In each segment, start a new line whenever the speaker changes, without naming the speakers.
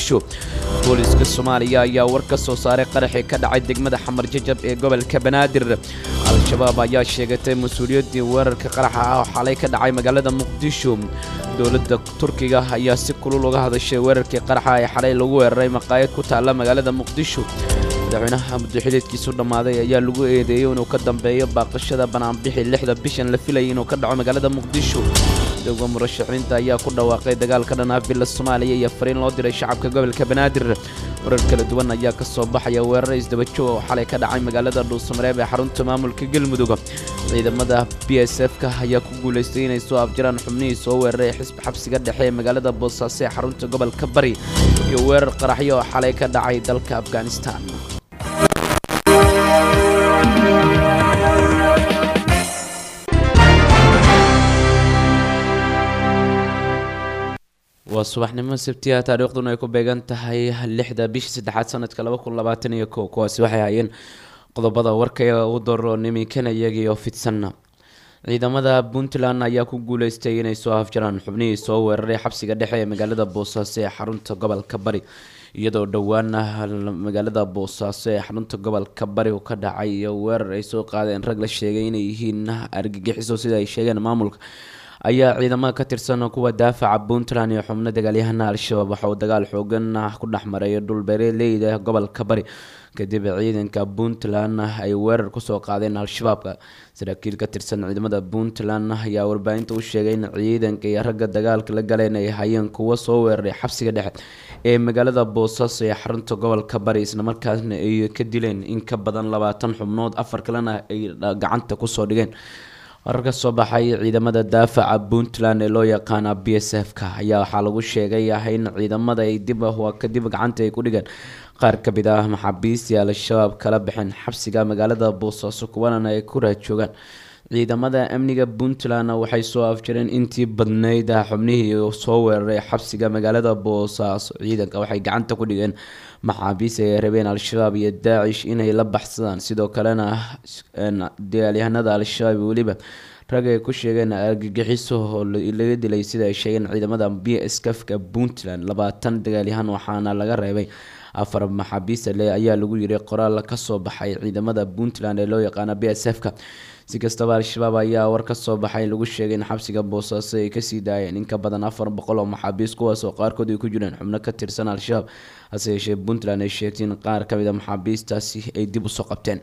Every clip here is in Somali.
muqdisho booliska Soomaaliya ayaa war ka soo saaray qaraxii ka dhacay degmada Xamar Jajab ee gobolka Banaadir al-shabaab ayaa sheegatay mas'uuliyadii weerarka qaraxa ah oo xalay ka dhacay magaalada muqdisho dowladda Turkiga ayaa si kulul uga hadashay weerarkii qaraxa ee xalay lagu weeraray maqaayad ku taala magaalada muqdisho madaxweynaha muddaxileedkiisu dhamaaday ayaa lagu eedeeyay inuu ka dambeeyo baaqashada banaanbixi 6 bishan la filayay inuu ka dhaco magaalada muqdisho dowga murashaxiinta ayaa ku dhawaaqay dagaalka dhanaabil Soomaaliya iyo fariin loo diray shacabka gobolka Banaadir warar kala duwan ayaa ka soo baxaya weerar isdaba joog oo xalay ka dhacay magaalada Dhuusamareeb ee xarunta maamulka Galmudug ciidamada PSF-ka ayaa ku guuleystay inay soo afjaraan xubnihii soo weeraray xabsiga dhexe ee magaalada Boosaaso ee xarunta gobolka Bari iyo weerar qaraxyo oo xalay ka dhacay dalka Afghanistan وصباحنا سبتيا تاريخنا يكون بيجان تهاي اللحدة بيش سدحات سنة كلا بكون لبعتني يكو كواسي وحي عين قضبضا وركيا ودر نمي كان يجي يوفيت سنة إذا ماذا بنتلان أياكو قول استيين يسوها فجران حبني يسوه الري حبسي قد حي مقالة بوصاصي حرونتا قبل كبري iyadoo dhawaana magaalada Boosaaso ee xarunta gobolka Bari oo ka dhacay weerar ay soo qaadeen rag la sheegay inay yihiin argagixiso sida ay sheegeen maamulka ayaa ciidamada ka tirsan kuwa daafaca Puntland iyo xubno dagaalyahana al-shabaab waxa uu dagaal xoogan ku dhaxmaray dhul beeraleyda gobolka Bari kadib ciidanka Puntland ay weerar ku soo qaadeen al-shabaabka saraakiil ka tirsan ciidamada Puntland ayaa warbaahinta u sheegay in ciidanka iyo ragga dagaalka la galeen ay hayeen kuwa soo weeraray xabsiga dhexe ee magaalada Boosaaso ee xarunta gobolka Bari isla markaasna ay ka dileen in ka badan 20 xubnood afar kalena ay gacanta ku soo dhigeen wararka soo baxay ciidamada daafaca Puntland ee loo yaqaan PSF-ka ayaa waxa lagu sheegay in ciidamada ay dib gacanta ay ku dhigeen qaar ka mid ah maxaabiista al-shabaab kala bixin xabsiga magaalada Boosaaso kuwana ay ku raajoogaan ciidamada amniga Puntland waxay soo afjareen intii badnayd xubnihii soo weeraray xabsiga magaalada Boosaaso ciidanka waxay gacanta ku dhigeen maxaabiista ay rabeen al-shabaab iyo Daesh inay la baxsadaan sidoo kalena dagaalyahanada al-shabaab waliba rag ay ku sheegeen argagixiso oo laga dilay sida ay sheegeen ciidamada PSF-ka Puntland 20 dagaalyahan waxaana laga reebay afar maxaabiista ayaa lagu yiri qoraal ka soo baxay ciidamada Puntland ee loo yaqaan PSF-ka si kastaba al-shabaab ayaa war ka soo baxay lagu sheegay in xabsiga Boosaaso ay ka sii daayeen in ka badan 400 oo maxaabiis kuwaas oo qaarkood ay ku jireen xubno ka tirsan al-shabaab hase yeeshee Puntland ay sheegtay in qaar ka mid ah maxaabiistaasi ay dib u soo qabteen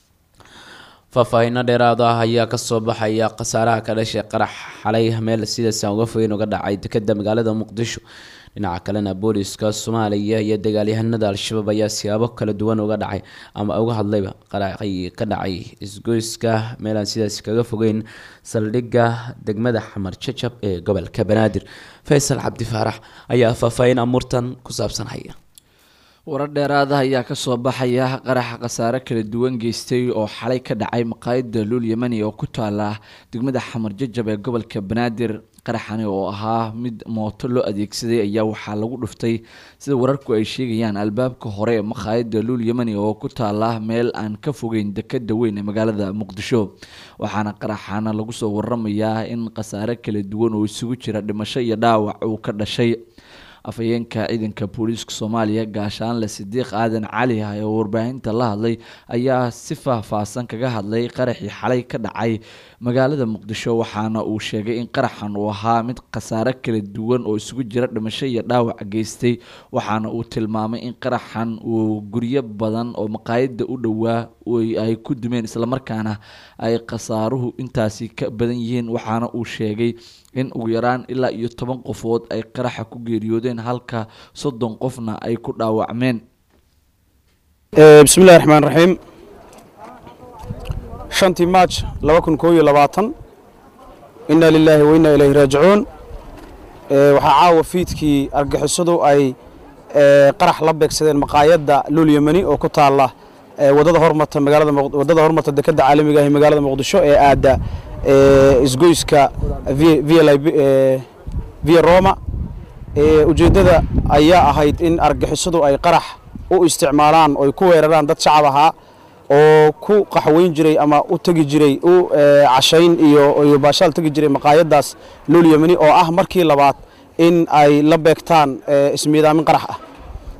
faahfaahinno dheeraad ah ayaa ka soo baxaya khasaaraha ka dhashay qarax xalay meel sida uga fogeyn uga dhacay dekedda magaalada Muqdisho dhinaca kalena booliska Soomaaliya iyo dagaalyahanada al-shabaab ayaa siyaabo kala duwan uga dhacay ama uga hadlayba qaraxii ka dhacay isgoyska meelan sidaas kaga fogeyn saldhigga degmada Xamar Jajab ee gobolka Banaadir Faysal Cabdi Faarax ayaa faahfaahin amurtan ku saabsan haya
warar dheeraad ah ayaa ka soo baxaya qaraxa khasaare kala duwan geystay oo xalay ka dhacay maqaayadda Luul Yamani oo ku taala degmada Xamar Jajab ee gobolka Banaadir qaraxani oo ahaa mid mooto loo adeegsaday ayaa waxaa lagu dhuftay sida wararku ay sheegayaan albaabka hore ee maqaayadda Luul Yamani oo ku taala meel aan ka fogeyn dekedda weyn ee magaalada Muqdisho waxaana qaraxana lagu soo waramayaa in khasaare kala duwan oo isugu jira dhimasho iyo dhaawac uu ka dhashay afayeenka ciidanka booliska Soomaaliya gaashaanle Sidiiq Aadan Cali oo warbaahinta la hadlay ayaa si faahfaahsan kaga hadlay qaraxii xalay ka dhacay magaalada Muqdisho waxaana uu sheegay in qaraxan uu ahaa mid khasaare kala duwan oo isugu jira dhimasho iyo dhaawac geystay waxaana uu tilmaamay in qaraxan uu guryo badan oo maqaayadda u dhawaa ay ku dumeen isla markaana ay khasaaruhu intaasi ka badan yihiin waxaana uu sheegay in ugu yaraan ilaa iyo 10 qofood ay qaraxa ku geeriyoodeen halka 30 qofna ay ku dhaawacmeen
bismillaahir rahmaanir rahiim 5 March 2022 inna lillahi wa inna ilayhi raaji'uun waxa caawa fiidkii argagixisadu ay qarax la beegsadeen maqaayadda Luul Yamani oo ku taala wadada hormarta dekedda caalamiga ah ee magaalada Muqdisho ee aada isgoyska via Roma ujeedada ayaa ahayd in argagixisadu ay qarax u isticmaalaan oo ay ku weeraraan dad shacab ah oo ku qaxweyn jiray ama u tagi jiray u cashayn iyo baashaal tagi jiray maqaayadaas Luul Yamani oo ah markii labaad in ay la beegtaan ismiidaamin qarax ah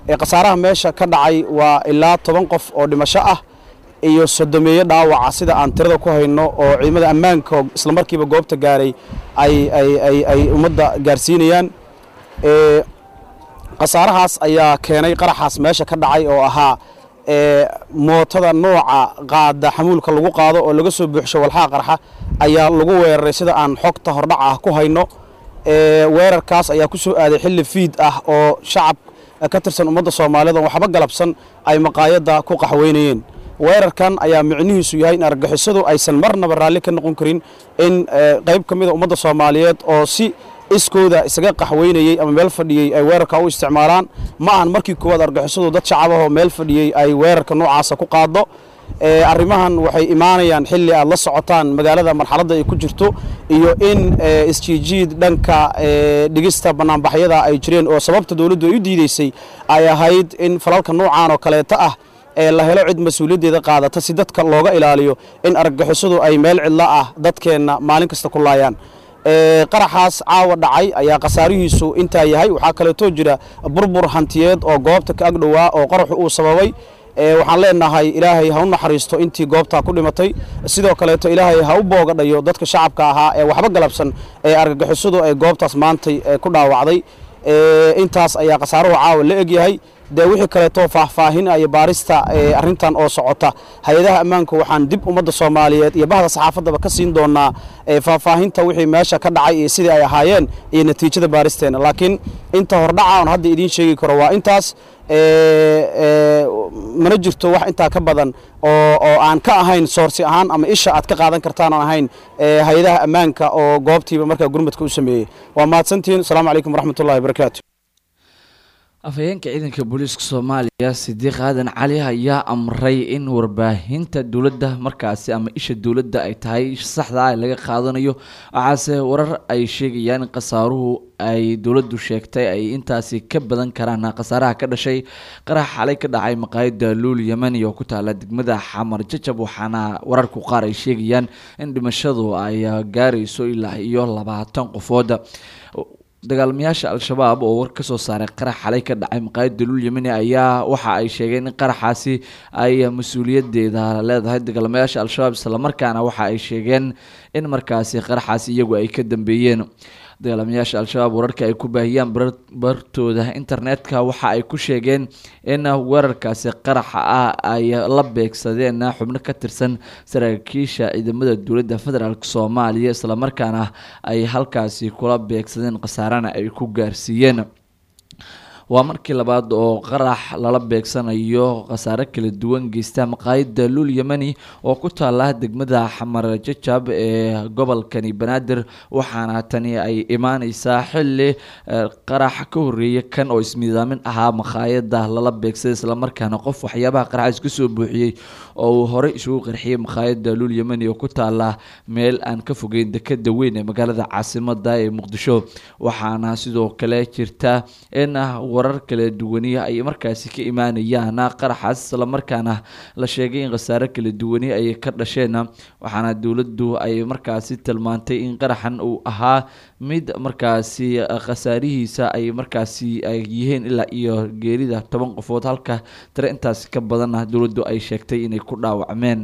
khasaaraha meesha ka dhacay waa ilaa 10 qof oo dhimasho ah iyo 30 dhaawac sida aan tirada ku hayno oo ciidamada ammaanka isla markiiba goobta gaaray ay ummadda gaarsiinayaan khasaarahaas ayaa keenay qaraxaas meesha ka dhacay oo ahaa mootada nooca qaada xamuulka lagu qaado oo laga soo buuxsho walxaha qarxa ayaa lagu weeraray sida aan xogta hordhac ah ku hayno weerarkaas ayaa ku soo aaday xilli fiid ah oo shacab ka tirsan ummadda Soomaaliyeed oo waxba galabsan ay maqaayada ku qaxweynayeen weerarkan ayaa micnihiisu yahay in argagixisadu aysan marnaba raalli ka noqon karin in qayb ka mid ah ummadda Soomaaliyeed oo si iskooda isaga qaxweynayay ama meel fadhiyay ay weerarka u isticmaalaan ma aan markii koowaad argagixisadu dad shacab ah oo meel fadhiyay ay weerarka noocaas ku qaado arrimahan waxay imaanayaan xilli aad la socotaan magaalada marxaladda ay ku jirto iyo in isjiijiid dhanka dhigista banaanbaxyada ay jireen oo sababta dawladdu ay u diideysay ay ahayd in falalka noocaan oo kaleeta ah la helo cid mas'uuliyaddeeda qaadata si dadka looga ilaaliyo in argagixisadu ay meel cidla ah dadkeena maalin kasta ku laayaan qaraxaas caawa dhacay ayaa khasaarihiisu intaa yahay waxaa kaleeto jira burbur hantiyeed oo goobta ka agdhowaa oo qaraxu uu sababay waxaan leenahay ilaahay ha u naxariisto intii goobta ku dhimatay sidoo kaleeto ilaahay ha u boogadhayo dadka shacabka ahaa ee waxba galabsan ee argagixisadu ay goobtaas maantay ku dhaawacday intaas ayaa khasaaruhu caawa la eg yahay de wixii kaleeto faahfaahin ay baarista arrintan oo socota hay'adaha ammaanka waxaan dib ummadda Soomaaliyeed iyo bahda saxaafadaba ka siin doonaa faahfaahinta wixii meesha ka dhacay iyo sidii ay ahaayeen iyo natiijada baaristeena laakiin inta hordhaca aan hadda idin sheegi karo waa intaas mana jirto wax intaa ka badan oo aan ka ahayn source ahaan ama isha aad ka qaadan kartaan aan ahayn hay'adaha ammaanka oo goobtiiba markaa gurmadka u sameeyay waa mahadsantiin assalaamu calaykum waraxmatullaahi wabarakaatu
afhayeenka ciidanka booliiska Soomaaliya Sidiiq Aadan Cali ayaa amray in warbaahinta dawladda markaasi ama isha dawladda ay tahay saxda ah laga qaadanayo waxaase warar ay sheegayaan qasaaruhu ay dawladdu sheegtay ay intaasi ka badan karaan qasaaraha ka dhashay qarax xalay ka dhacay maqaayada Luul Yamani oo ku taala degmada Xamar Jajab waxaana wararku qaar ay sheegayaan in dhimashadu ay gaarayso ilaa iyo 20 qofood dagaalmayaasha al-shabaab oo war ka soo saaray qarax xalay ka dhacay maqaayada Luul Yamani ayaa waxa ay sheegeen in qaraxaasi ay mas'uuliyadeeda leedahay dagaalmayaasha al-shabaab isla markaana waxa ay sheegeen in markaasi qaraxaasi iyagu ay ka dambeeyeen dagaalamayaasha al-shabaab wararka ay ku baahiyaan bartooda internetka waxa ay ku sheegeen in weerarkaasi qaraxa ah ay la beegsadeen xubno ka tirsan saraakiisha ciidamada dowladda federaalka Soomaaliya isla markaana ay halkaasi kula beegsadeen qasaarana ay ku gaarsiiyeen waa markii labaad oo qarax lala beegsanayo qasaare kala duwan geysta maqaayada Luul Yamani oo ku taala degmada Xamar Jajab ee gobolkani Banaadir waxaana tani ay imaanaysaa xilli qarax ka horeeyay kan oo ismiidaamin ahaa maqaayada lala beegsaday isla markaana qof waxyaabaha qarax isku soo buuxiyay oo hore isugu qarxiyay maqaayada Luul Yamani oo ku taala meel aan ka fogeyn dekedda weyn ee magaalada caasimadda ee Muqdisho waxaana sidoo kale jirta in warar kala duwan ay markaasi ka imaanayaan qaraxaas isla markaana la sheegay in qasaare kala duwan ay ka dhasheen waxaana dawladdu ay markaasi tilmaantay in qaraxan uu ahaa mid markaasi qasaarihiisa ay markaasi ay yihiin ilaa iyo geerida 10 qofood halka tire intaas ka badan dawladdu ay sheegtay inay ku dhaawacmeen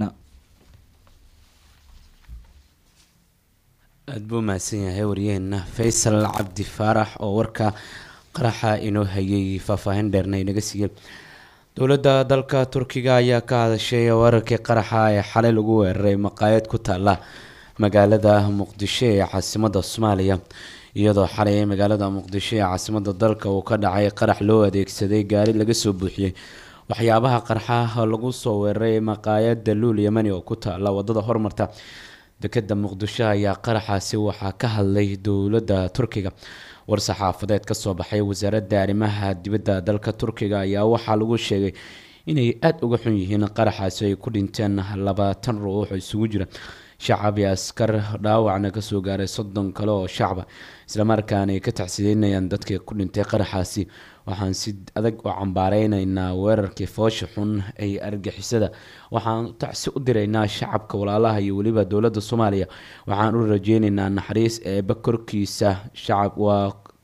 aad buu mahadsan yahay wariyeenna Faysal Cabdi Faarax oo warka qaraxa inoo hayay faahfaahin dheerna inaga siiyay dowladda dalka Turkiga ayaa ka hadashay wararkii qaraxa ee xalay lagu weeraray maqaayad ku taala magaalada Muqdisho ee caasimadda Soomaaliya iyadoo xalay magaalada Muqdisho ee caasimadda dalka uu ka dhacay qarax loo adeegsaday gaari laga soo buuxiyay waxyaabaha qaraxa lagu soo weeraray maqaayada Luul Yamani oo ku taala wadada hormarta dekedda Muqdisho ayaa qaraxaasi waxaa ka hadlay dowladda Turkiga war-saxaafadeed ka soo baxay wasaaradda arrimaha dibadda dalka Turkiga ayaa waxaa lagu sheegay inay aad uga xun yihiin qaraxaasi ay ku dhinteen 20 ruux oo isugu jira shacab iyo askar dhaawacna ka soo gaaray 30 kale oo shacab isla markaana ay ka tacsiinayaan dadkii ku dhintay qaraxaasi waxaan si adag u cambaareynaa weerarkii foosha xun ay argixisada waxaan tacsi u diraynaa shacabka walaalaha iyo waliba dowladda Soomaaliya waxaan u rajeynaynaa naxariis ee bakorkiisa shacab waa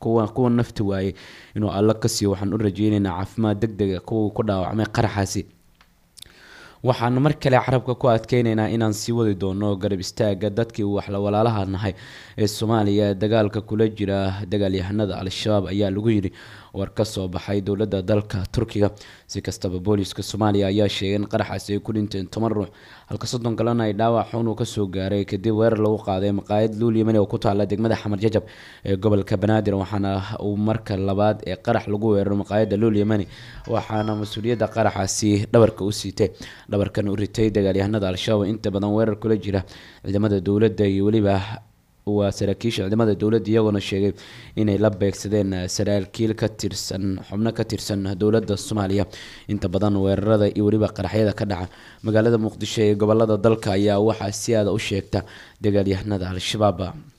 kuwa nafti waayey inuu alla ka siiyo. waxaan u rajeynaynaa caafimaad degdega kuwa ku dhaawacmay qaraxaasi. waxaan mar kale carabka ku adkeynaynaa inaan sii wadi doono garab istaaga dadkii waxla walaalaha nahay ee Soomaaliya ee dagaalka kula jira dagaalyahanada Al-Shabaab ayaa lagu yiri war ka soo baxay dowladda dalka Turkiga. si kastaba booliska Soomaaliya ayaa sheegay in qaraxaasi ay ku dhinteen 10 ruux halka 30 kalena ay dhaawac xun ka soo gaaray kadib weerar lagu qaaday maqaayad Luul Yemeni oo ku taala degmada Xamar Jajab ee gobolka Banaadir. waxaana uu marka labaad ee qarax lagu weeraray maqaayada Luul Yemeni waxaana mas'uuliyadda qaraxaasi dhabarka u siitay dhabarkan u ritay dagaalyahanada Al-Shabaab inta badan weerar kula jira ciidamada dowladda iyo waliba waa saraakiisha ciidamada dowladda iyagoo sheegay inay la beegsadeen saraakiil ka tirsan xubno ka tirsan dowladda Soomaaliya. inta badan weerarada iyo waliba qaraxyada ka dhaca magaalada Muqdisho ee gobolada dalka ayaa waxaa si aad u sheegta dagaalyahanada Al-Shabaab.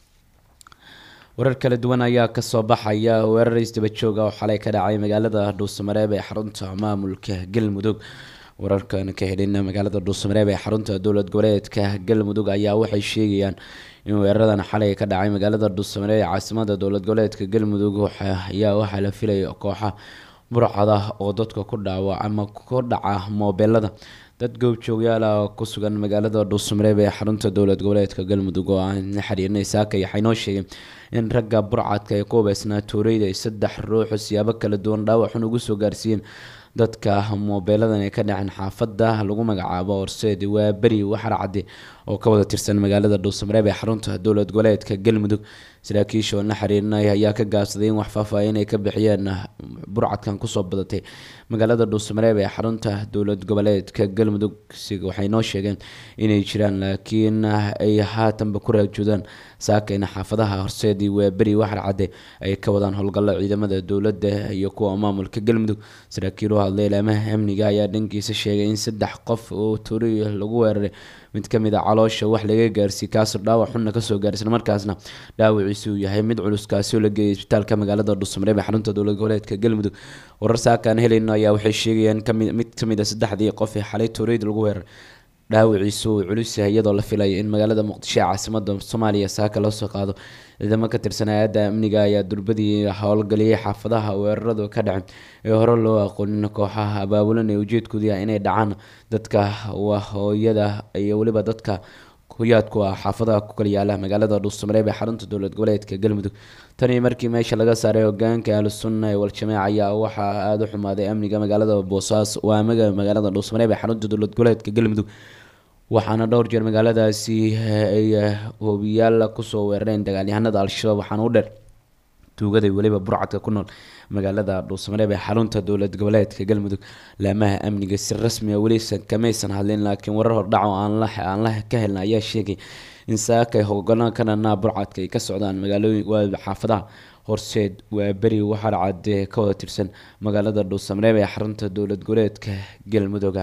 warar kala duwan ayaa ka soo baxaya weerar isdaba joog ah oo xalay ka dhacay magaalada Dhuusamareeb ee xarunta maamulka Galmudug. wararkan ka helina magaalada Dhuusamareeb ee xarunta dowlad goboleedka Galmudug ayaa waxay sheegayaan in weeraradan xalay ka dhacay magaalada Dhuusamareeb ee caasimadda dowlad goboleedka Galmudug waxaa la filayo kooxa burcada oo dadka ku dhaawac ama ku dhaca moobilada. dad goobjoogayaal ah ku sugan magaalada Dhuusamareeb ee xarunta dowlad goboleedka Galmudug oo aan xiriirnay saaka waxay noo sheegeen in ragga burcadka ay ku beesnaa tooreyda 3 ruux siyaabo kala duwan dhaawac xun ugu soo gaarsiiyeen dadka moobiladan ay ka dhaceen xaafada lagu magacaabo Horseed waa bari waxar cad oo ka wada tirsan magaalada Dhuusamareeb ee xarunta dowlad goboleedka Galmudug. saraakiisha oo la xiriirnay ayaa ka gaabsaday in wax faahfaahin ay ka bixiyeen burcadkan ku soo badatay magaalada Dhuusamareeb ee xarunta dowlad goboleedka Galmudug. waxay noo sheegeen inay jiraan laakiin ay haatanba ku raajudaan saakayna xaafadaha Horseed waa bari waxar cad ay ka wadaan howlgallo ciidamada dowladda iyo kuwa maamulka Galmudug. saraakiil oo hadlay laamaha amniga ayaa dhankiisa sheegay in 3 qof oo tooriyo lagu weeraray mid ka mid ah caloosha wax laga gaarsiiyay kaas dhaawac xun ka soo gaarsiin markaasna dhaawaciisu yahay mid culus kaasi oo la geeyay isbitaalka magaalada Dhuusamareeb ee xarunta dowlad goboleedka Galmudug. warar saakan helayno ayaa waxay sheegayaan mid ka mid ah 3 qof ee xalay tooriyada lagu weeraray dhaawaciisu culus yahay iyadoo la filayo in magaalada Muqdisho ee caasimadda Soomaaliya saaka loo soo qaado. ciidamada ka tirsan hay'adda amniga ayaa durbadii howlgaliyay xaafadaha weeraradu ka dhaceen ee hore loo aqoonin kooxaha abaabulan ee ujeedkoodu yahay inay dhacaan dadka hooyada iyo waliba dadka kuyaadku ah xaafadaha ku kala yaala magaalada Dhuusamareeb ee xarunta dowlad goboleedka Galmudug. tani markii meesha laga saaray hogaanka Ahlusunna ee Wal-Jamaaca ayaa waxaa aad u xumaaday amniga magaalada Boosaaso waa magaalada Dhuusamareeb ee xarunta dowlad goboleedka Galmudug. waxaana dhowr jeer magaaladaasi ay hoobiyaal ku soo weerareen dagaalyahanada Al-Shabaab waxaana u dheer tuugada waliba burcadka ku nool magaalada Dhuusamareeb ee xarunta dowlad goboleedka Galmudug. laamaha amniga si rasmi ah wali kamaysan hadlin laakiin warar hordhac oo aan la ka helna ayaa sheegay in saaka hoggaanka kana burcadka ay ka socdaan magaalooyinka xaafadaha Horseed waa bari waxar cad ka wada tirsan magaalada Dhuusamareeb ee xarunta dowlad goboleedka Galmudug.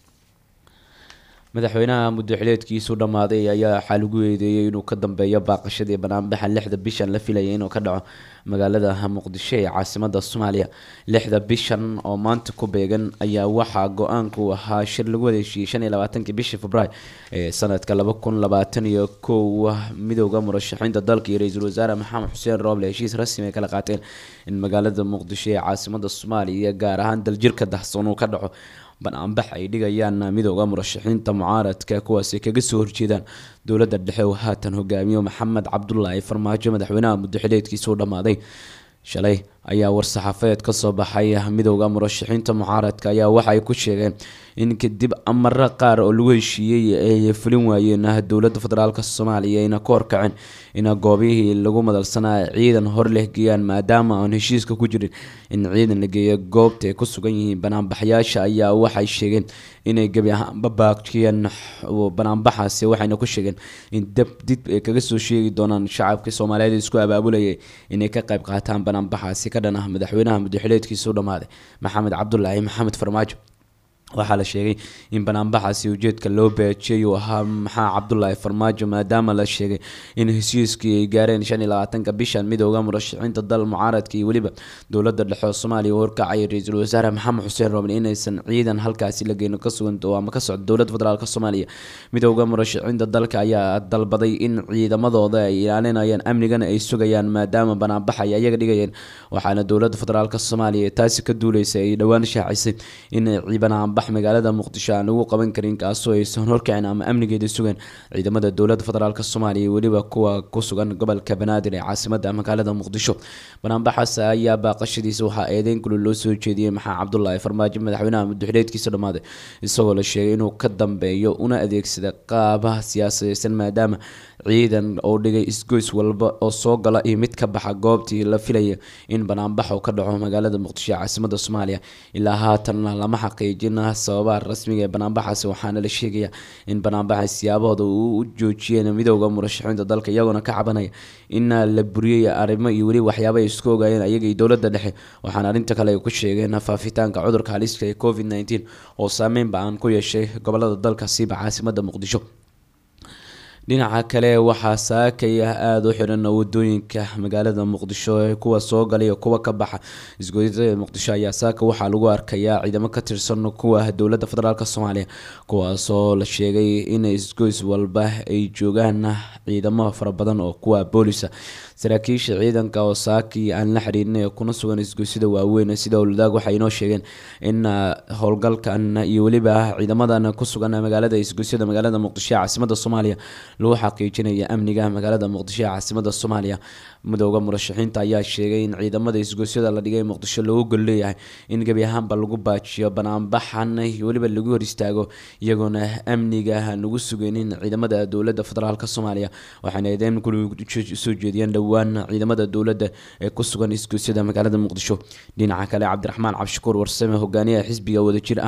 madaxweynaha muddo-xileedkiisu dhamaaday ayaa waxaa lagu eedeeyay inuu ka dambeeyo baaqashadii banaanbaxa 6 bishan la filayay inuu ka dhaco magaalada Muqdisho ee caasimadda Soomaaliya. 6 bishan oo maanta ku beegan ayaa waxaa go-aanku ahaa shir lagu wada heshiiyay 25 bishii Febraayo ee sanadka 2021 midowga murashaxiinta dalka iyo ra'iisul wasaare Maxamed Xuseen Rooble heshiis rasmi ah kala qaateen in magaalada Muqdisho ee caasimadda Soomaaliya gaar ahaan daljirka dahsoon uu ka dhaco banaanbax ay dhigayaan midowga murashaxiinta mucaaradka kuwaasi kaga soo horjeedaan dowladda dhexe oo haatan hogaamiyo Maxamed Cabdullaahi Farmaajo. madaxweynaha muddo-xileedkiisu dhamaaday shalay ayaa war-saxaafadeed ka soo baxay midowga murashaxiinta mucaaradka ayaa waxay ku sheegeen in kadib amara qaar oo lagu heshiiyay ay fulin waayeen dowladda federaalka Soomaaliya ayna ku horkaceen in goobihii lagu madalsanaa ciidan hor leh geeyaan maadaama aan heshiiska ku jirin in ciidan la geeyo goobta ay ku sugan yihiin banaanbaxayaasha ayaa waxay sheegeen inay gabi ahaanba baaqiyeen banaanbaxaasi waxayna ku sheegeen in dib ay kaga soo sheegi doonaan shacabka Soomaaliyeed isku abaabulayay inay ka qayb qaataan banaanbaxaasi ka dhan ah madaxweynaha muddo-xileedkiisu dhamaaday Maxamed Cabdullaahi Maxamed Farmaajo. waxaa la sheegay in banaanbaxaasi ujeedka loo baajiyay uu ahaa maxaa cabdulaahi farmaajo maadaama la sheegay in heshiiskii ay gaareen 25 bishan midowga murashaxiinta dal mucaaradka iyo weliba dowladda dhexe ee Soomaaliya oo warkacay ra'iisul wasaare maxamed xuseen roobin inaysan ciidan halkaasi la geyn ka sugan ama ka socdo dowladda federaalka Soomaaliya midowga murashaxiinta dalka ayaa dalbaday in ciidamadooda ay ilaalinayaan amnigan ay sugayaan maadaama banaanbax ay ayaga dhigayeen waxaana dowladda federaalka Soomaaliya taasi ka duuleysay ay dhawaan shaacisay in ciidan magaalada muqdisho aan ugu qaban karin kaasoo aysan horkacin ama amnigeeda sugan ciidamada dowladda federaalka Soomaaliya waliba kuwa ku sugan gobolka Banaadir ee caasimadda magaalada muqdisho banaanbaxaas ayaa baaqashadiisa waxa eedeyn kulul loo soo jeediyay maxaa cabdulaahi farmaajo madaxweynaha madaxweyneedkiisa dhamaaday isagoo la sheegay inuu ka dambeeyo una adeegsada qaabaha siyaasadeed maadaama ciidan oo dhigay isgoys walba oo soo gala iyo mid ka baxa goobtii la filayay in banaanbax uu ka dhaco magaalada muqdisho ee caasimadda Soomaaliya ilaa haatan lama xaqiijin sababaha rasmiga ee banaanbaxaasi waxaana la sheegayaa in banaanbaxa siyaabahooda uu joojiyeen midowga murashaxiinta dalka iyagoo ka cabanaya in la buriyay arrimo iyo wali waxyaabo ay isku ogaayeen ayaga iyo dowladda dhexe waxaana arinta kale ay ku sheegeen faafitaanka cudurka halista ee COVID-19 oo saameyn baan ku yeeshay gobolada dalka siiba caasimadda muqdisho dhinaca kale waxaa saakaya aad u xiran wadooyinka magaalada muqdisho ee kuwa soo galay kuwa ka baxa isgoysyada muqdisho ayaa saaka waxaa lagu arkayaa ciidamo ka tirsan kuwa dowladda federaalka Soomaaliya kuwaasoo la sheegay in isgoys walba ay joogaan ciidamo fara badan oo kuwa booliska saraakiisha ciidanka oo saaki aan la xiriirin kuna sugan isgoysyada waaweyn sida owladaag waxay inoo sheegeen in howlgalkan iyo waliba ciidamadan ku sugan magaalada isgoysyada magaalada muqdisho ee caasimadda Soomaaliya loo xaqiijinayo amniga magaalada muqdisho ee caasimadda Soomaaliya midowga murashaxiinta ayaa sheegay in ciidamada isgoysyada la dhigay muqdisho loogu golleeyahay in gabi ahaanba lagu baajiyo banaanbaxan iyo waliba lagu hor istaago iyagoona amniga lagu sugaynin ciidamada dowladda federaalka Soomaaliya waxaana eedeyn ku soo jeediyeen dhawaan ciidamada dowladda ee ku sugan isgoysyada magaalada muqdisho dhinaca kale Cabdiraxmaan Cabshakuur Warsame hogaamiyaha xisbiga wadajir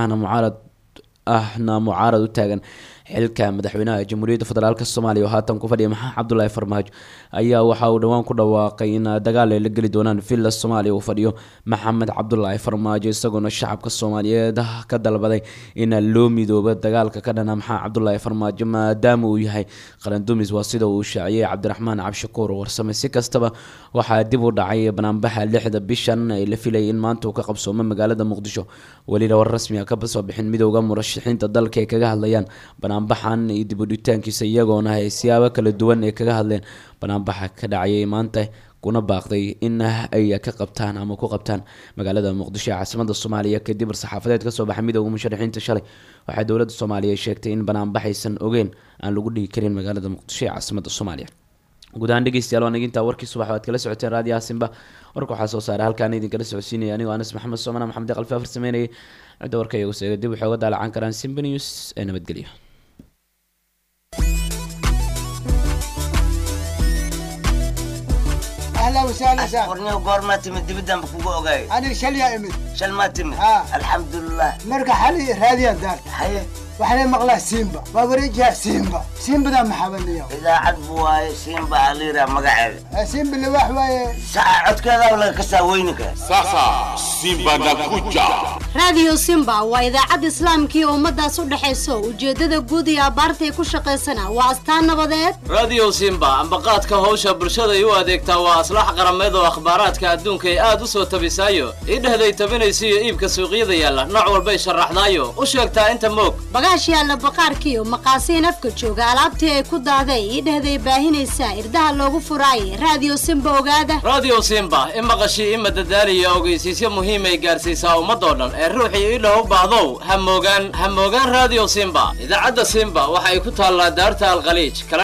mucaarad u taagan xilka madaxweynaha jamhuuriyadda federaalka Soomaaliya oo haatan ku fadhiya maxaa cabdulaahi farmaajo ayaa waxa uu dhawaan ku dhawaaqay in dagaal ay la geli doonaan villa Soomaaliya uu fadhiyo maxamed cabdulaahi farmaajo isagoo shacabka Soomaaliyeed ka dalbaday in loo midoobo dagaalka ka dhana maxaa cabdulaahi farmaajo maadaama uu yahay qaran dumis waa sida uu shaaciyay Cabdiraxmaan Cabshakuur Warsame si kastaba waxaa dib u dhacay banaanbaxa 6 bishan ay la filayay in maanta uu ka qabsoomo magaalada muqdisho wali war rasmi ah ka soo bixin midowga murashaxiinta dalka ee kaga hadlayaan banaanbaxan iyo dib u dhigtaankiisa iyagoona ay siyaabo kala duwan ee kaga hadleen banaanbaxa ka dhacay maanta kuna baaqday in ay ka qabtaan ama ku qabtaan magaalada muqdisho ee caasimadda Soomaaliya kadib saxaafadeed ka soo baxay midowga murashaxiinta shalay waxay dowladda Soomaaliya sheegtay in banaanbaxaysan ogeen aan lagu dhigi karin magaalada muqdisho ee caasimadda Soomaaliya gudahaan dhegeystayaal waan inta warkii subax waad kala socoteen raadiyo Aasimba warka waxaa soo saaray halkaan idin kala socodsiinaya anigoo Anas Maxamed Soomana Maxamed Qalfi afar sameynay cid warkayga u seegay dib waxay uga dalacan karaan Simba News ee nabadgelyo
اهلا وسهلا سهلا
ورني وقورماتي من دبدان بكوكو اوغاي
انا شل يا امي
شل ما تم الحمد لله
مرقى حالي هذه الدار
حي
وحنا مقلاه سيمبا ووريجها سيمبا ذا محبني
اذا عدبوا سيمبا عليرا مقعد
سيمبا اللي واحد
ساعد كذا ولا كساوينك
ساسا سيمبا ناكوجا
راديو سيمبا واذاعه اسلامكي امداس u dhaxayso ujeedada guud ee abaarta ku shaqeysana waa astaan nabadeed
راديو سيمبا ambaqaadka hawsha bulshada ay u adeegtaa waa aslax qarameed oo akhbaaraadka adduunka ay aad u soo tabisaayo idhahday tabinayso iibka suuqyada yaala nooc walba ay sharaxdaayo u sheegtaa inta moog
bagaashyaal baqaarkiyo maqaasiin afka jooga alaabtii ay ku daaday idhahday baahinaysa irdaha loogu furaay radio Simba ogaada
radio Simba maqashii madadaaliyo ogeysiisyo muhiim ay gaarsiisaa ummadoo dhan ee ruuxii ilaah u baahdo ha moogaan radio Simba idaacada Simba waxa ay ku taallaa daarta Al Khaliij